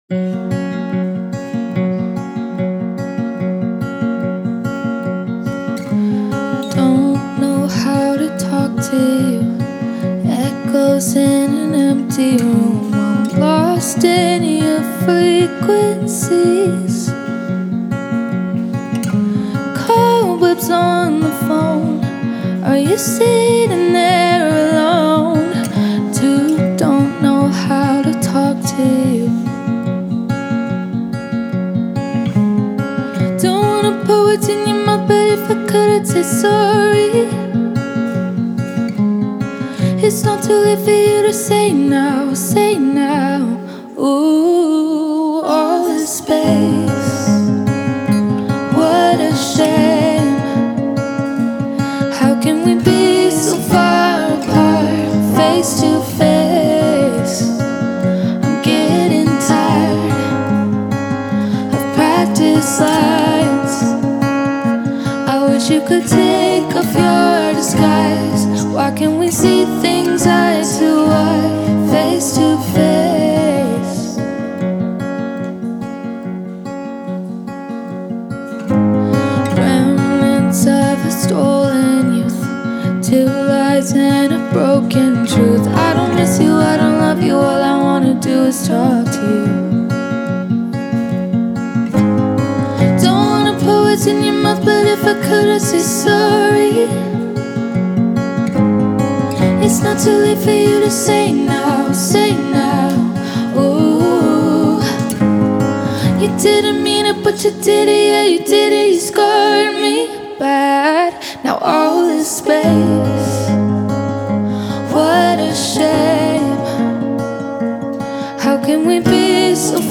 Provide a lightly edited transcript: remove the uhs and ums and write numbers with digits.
Don't know how to talk to you. Echoes in an empty room. I'm lost in your frequencies. Cobwebs on the phone. Are you sitting there alone? Don't know how to talk to you. Don't wanna put words in your mouth, but if I could, I'd say sorry. It's not too late for you to say now, say now. Ooh, all this space, what a shame. How can we be so far apart, face to face? I'm getting tired of practice lines. I wish you could take off your disguise. Why can't we see things eye to eye, face to face? Remnants of a stolen youth, two lies and a broken truth. I don't miss you, I don't love you, all I wanna do is talk to you. Don't wanna put words in your mouth, but if I could, I'd say sorry. It's not too late for you to say now, say now. Ooh, you didn't mean it, but you did it, yeah, you did it. You scarred me bad. Now all this space, what a shame. How can we be so